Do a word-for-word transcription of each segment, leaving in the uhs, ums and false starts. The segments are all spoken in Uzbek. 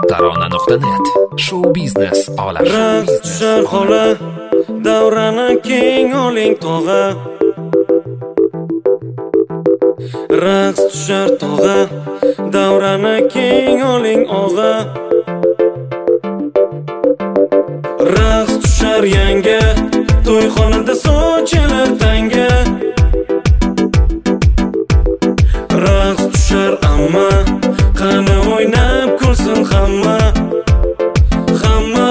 tarona nuqta net. Show biznes olami. Raqs tushar xola, davrani keng oling tog'a. Raqs tushar tog'a, davrani keng oling og'a. Raqs tushar yanga, to'yxonada sochilar tanga. Raqs tushar amma, qani o'ynab kulsin hamma. Hamma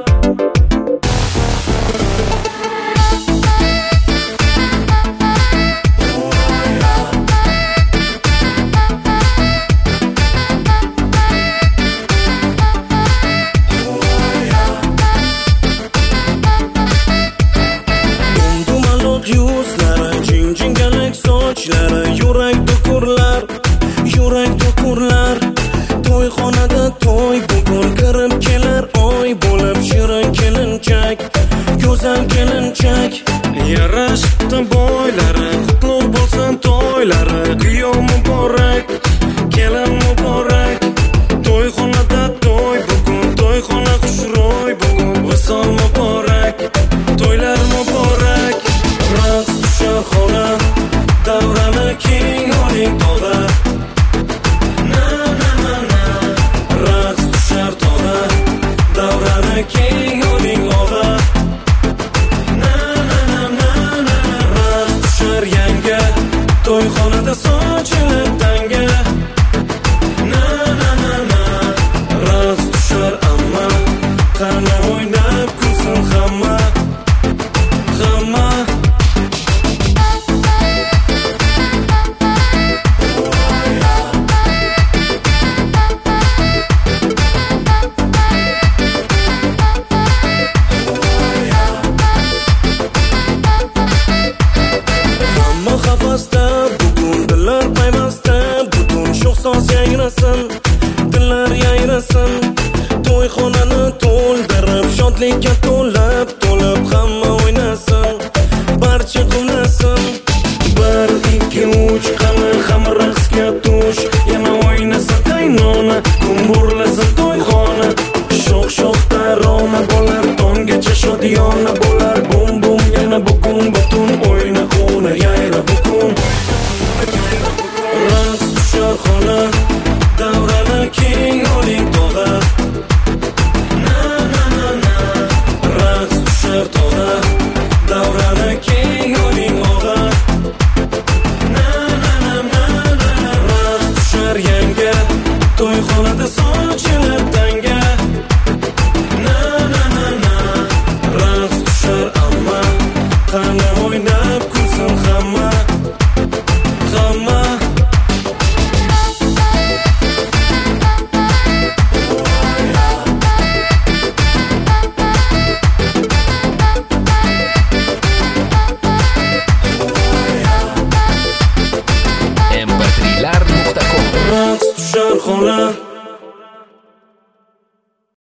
yurak to'kurlar, yurak to'kurlar. To'yxonada to'y bugun kirib kelar oy bo'lib shirin kelinchak, go'zal kelinchak. Yarashibdi boylari, qutlug' bo'lsin to'ylari. Kuyov muborak, kelin muborak. To'yxonada to'y bugun, to'yxona xushro'y bugun. Visol muborak, to'ylar muborak. Raqs tushar xola, davrani keng oling tog'a. Na na na na. Raqs tushar tog'a, davrani keng oling og'a. Na na na na na. Raqs tushar yanga, to'yxonada sochilar tanga. Na na na na. Raqs tushar amma, qani o'ynab kulsin hamma. Hamma bugun dillar payvasta, butun sho'xsoz yangrasin, dillar yangrasin. To'yxonani to'ldirib, shodlikka to'lib, to'lib hamma o'ynasin, barcha quvnasin. Bir, ikki, uch, qani hamma raqsga tush. Yana o'ynasa qaynona, kumburlasin to'yxona. Sho'x-sho'x tarona bo'lar, tonggacha shodiyona bo'lar. Bum bum yana bugun butun o'yna o'yna yayra bugun. Raqs tushar xola, davrani keng oling tog'a. Na na na na. Raqs tushar tog'a, davrani keng oling og'a. Na na na na na. Raqs tushar yanga, to'yxonada sochilar tanga. Na na na na. Raqs tushar amma, qani o'ynab kulsin hamma. Hamma